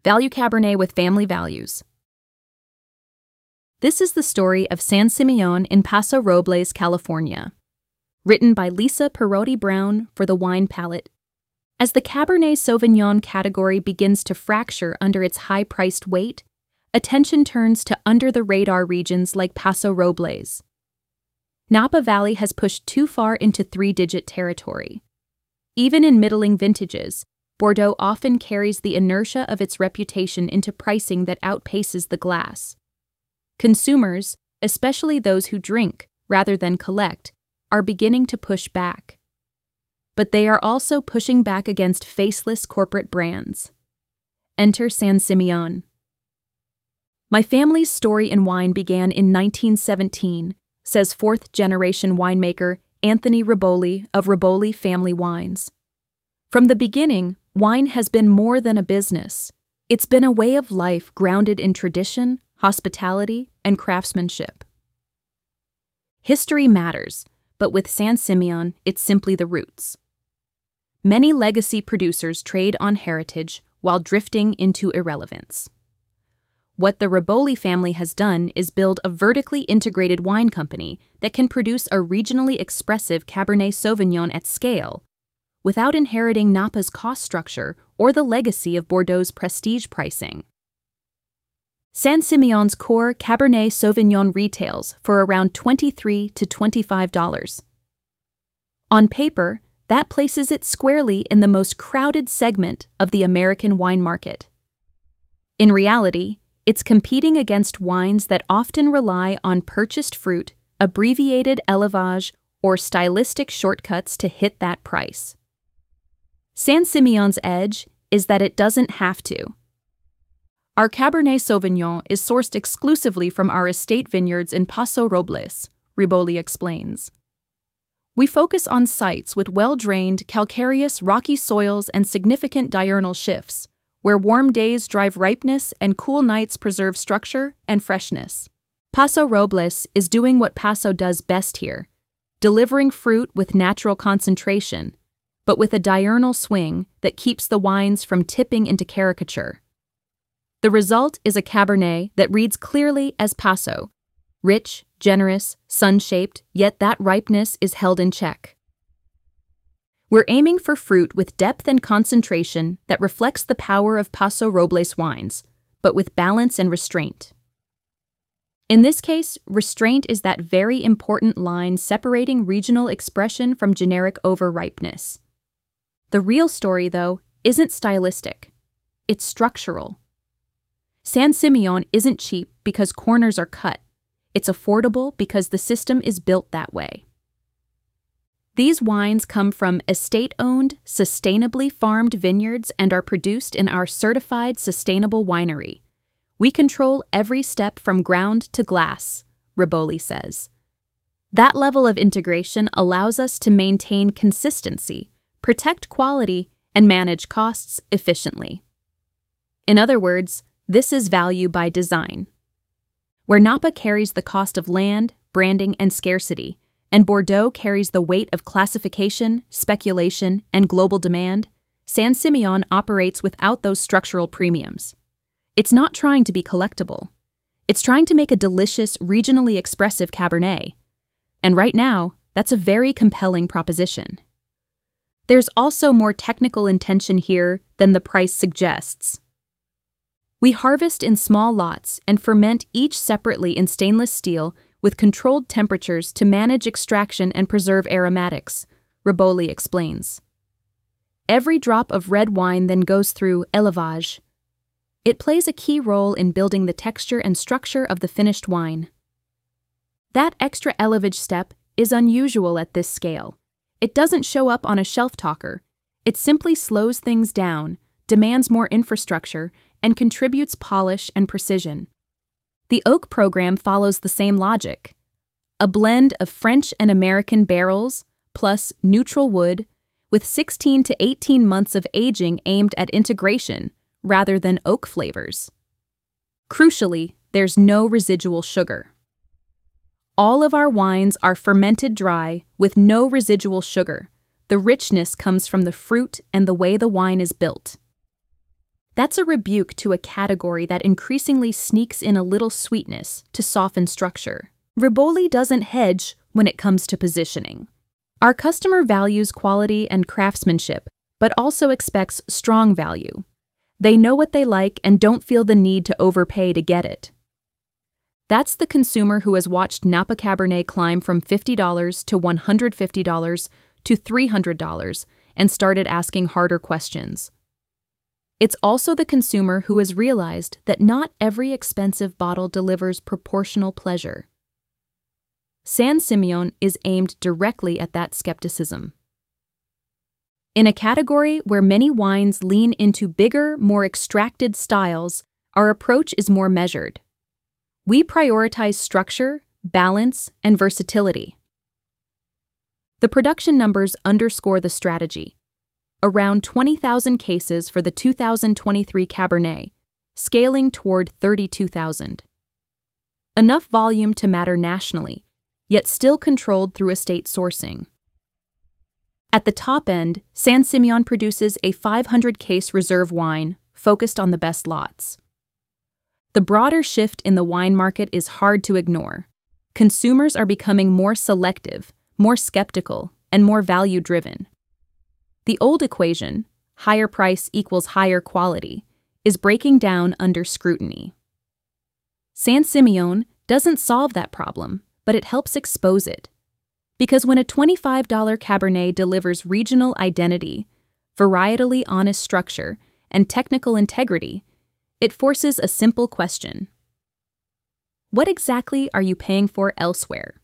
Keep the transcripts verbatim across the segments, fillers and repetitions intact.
Value Cabernet with family values. This is the story of San Simeon in Paso Robles, California. Written by Lisa Perotti Brown for The Wine Palette. As the Cabernet Sauvignon category begins to fracture under its high-priced weight, attention turns to under-the-radar regions like Paso Robles. Napa Valley has pushed too far into three-digit territory. Even in middling vintages, Bordeaux often carries the inertia of its reputation into pricing that outpaces the glass. Consumers, especially those who drink rather than collect, are beginning to push back. But they are also pushing back against faceless corporate brands. Enter San Simeon. My family's story in wine began in nineteen seventeen, says fourth-generation winemaker Anthony Riboli of Riboli Family Wines. From the beginning, wine has been more than a business. It's been a way of life grounded in tradition, hospitality, and craftsmanship. History matters, but with San Simeon, it's simply the roots. Many legacy producers trade on heritage while drifting into irrelevance. What the Riboli family has done is build a vertically integrated wine company that can produce a regionally expressive Cabernet Sauvignon at scale, without inheriting Napa's cost structure or the legacy of Bordeaux's prestige pricing. San Simeon's core Cabernet Sauvignon retails for around twenty-three to twenty-five dollars. On paper, that places it squarely in the most crowded segment of the American wine market. In reality, it's competing against wines that often rely on purchased fruit, abbreviated élevage, or stylistic shortcuts to hit that price. San Simeon's edge is that it doesn't have to. Our Cabernet Sauvignon is sourced exclusively from our estate vineyards in Paso Robles, Riboli explains. We focus on sites with well-drained, calcareous, rocky soils and significant diurnal shifts, where warm days drive ripeness and cool nights preserve structure and freshness. Paso Robles is doing what Paso does best here, delivering fruit with natural concentration, but with a diurnal swing that keeps the wines from tipping into caricature. The result is a Cabernet that reads clearly as Paso, rich, generous, sun-shaped, yet that ripeness is held in check. We're aiming for fruit with depth and concentration that reflects the power of Paso Robles wines, but with balance and restraint. In this case, restraint is that very important line separating regional expression from generic overripeness. The real story, though, isn't stylistic. It's structural. San Simeon isn't cheap because corners are cut. It's affordable because the system is built that way. These wines come from estate-owned, sustainably farmed vineyards and are produced in our certified sustainable winery. We control every step from ground to glass, Riboli says. That level of integration allows us to maintain consistency, protect quality, and manage costs efficiently. In other words, this is value by design. Where Napa carries the cost of land, branding, and scarcity, and Bordeaux carries the weight of classification, speculation, and global demand, San Simeon operates without those structural premiums. It's not trying to be collectible. It's trying to make a delicious, regionally expressive Cabernet. And right now, that's a very compelling proposition. There's also more technical intention here than the price suggests. We harvest in small lots and ferment each separately in stainless steel with controlled temperatures to manage extraction and preserve aromatics, Riboli explains. Every drop of red wine then goes through élevage. It plays a key role in building the texture and structure of the finished wine. That extra élevage step is unusual at this scale. It doesn't show up on a shelf talker. It simply slows things down, demands more infrastructure, and contributes polish and precision. The oak program follows the same logic. A blend of French and American barrels, plus neutral wood, with sixteen to eighteen months of aging aimed at integration, rather than oak flavors. Crucially, there's no residual sugar. All of our wines are fermented dry with no residual sugar. The richness comes from the fruit and the way the wine is built. That's a rebuke to a category that increasingly sneaks in a little sweetness to soften structure. Riboli doesn't hedge when it comes to positioning. Our customer values quality and craftsmanship, but also expects strong value. They know what they like and don't feel the need to overpay to get it. That's the consumer who has watched Napa Cabernet climb from fifty dollars to one hundred fifty dollars to three hundred dollars and started asking harder questions. It's also the consumer who has realized that not every expensive bottle delivers proportional pleasure. San Simeon is aimed directly at that skepticism. In a category where many wines lean into bigger, more extracted styles, our approach is more measured. We prioritize structure, balance, and versatility. The production numbers underscore the strategy. Around twenty thousand cases for the two thousand twenty-three Cabernet, scaling toward thirty-two thousand. Enough volume to matter nationally, yet still controlled through estate sourcing. At the top end, San Simeon produces a five hundred case reserve wine focused on the best lots. The broader shift in the wine market is hard to ignore. Consumers are becoming more selective, more skeptical, and more value-driven. The old equation, higher price equals higher quality, is breaking down under scrutiny. San Simeon doesn't solve that problem, but it helps expose it. Because when a twenty-five dollar Cabernet delivers regional identity, varietally honest structure, and technical integrity, it forces a simple question. What exactly are you paying for elsewhere?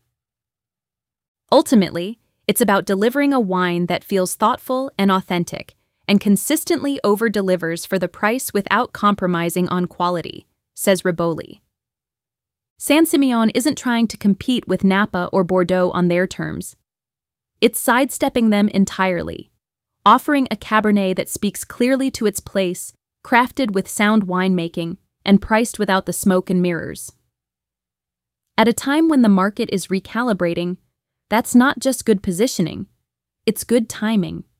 Ultimately, it's about delivering a wine that feels thoughtful and authentic, and consistently over-delivers for the price without compromising on quality, says Riboli. San Simeon isn't trying to compete with Napa or Bordeaux on their terms. It's sidestepping them entirely, offering a Cabernet that speaks clearly to its place, crafted with sound winemaking, and priced without the smoke and mirrors. At a time when the market is recalibrating, that's not just good positioning, it's good timing.